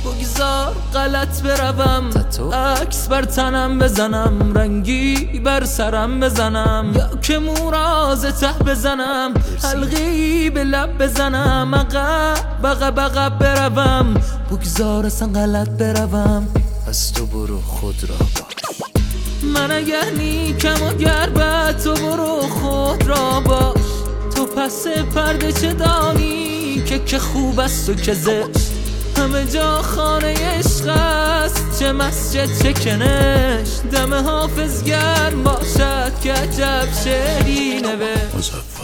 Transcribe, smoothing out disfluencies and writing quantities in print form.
بگذار غلط بروم، عکس بر تنم بزنم، رنگی بر سرم بزنم، یا که موراز ته بزنم، حلقی به لب بزنم، عقب بروم. بگذار اصلا غلط بروم، از تو برو خود را باش. من اگر نیکم و گر بد، تو برو خود را باش. تو پس پرده چه دانی که خوب است و که زشت؟ همه جا خانه عشق است، چه مسجد چه کنشت. دم حافظ گرم باشد که عجب شعری نوشت.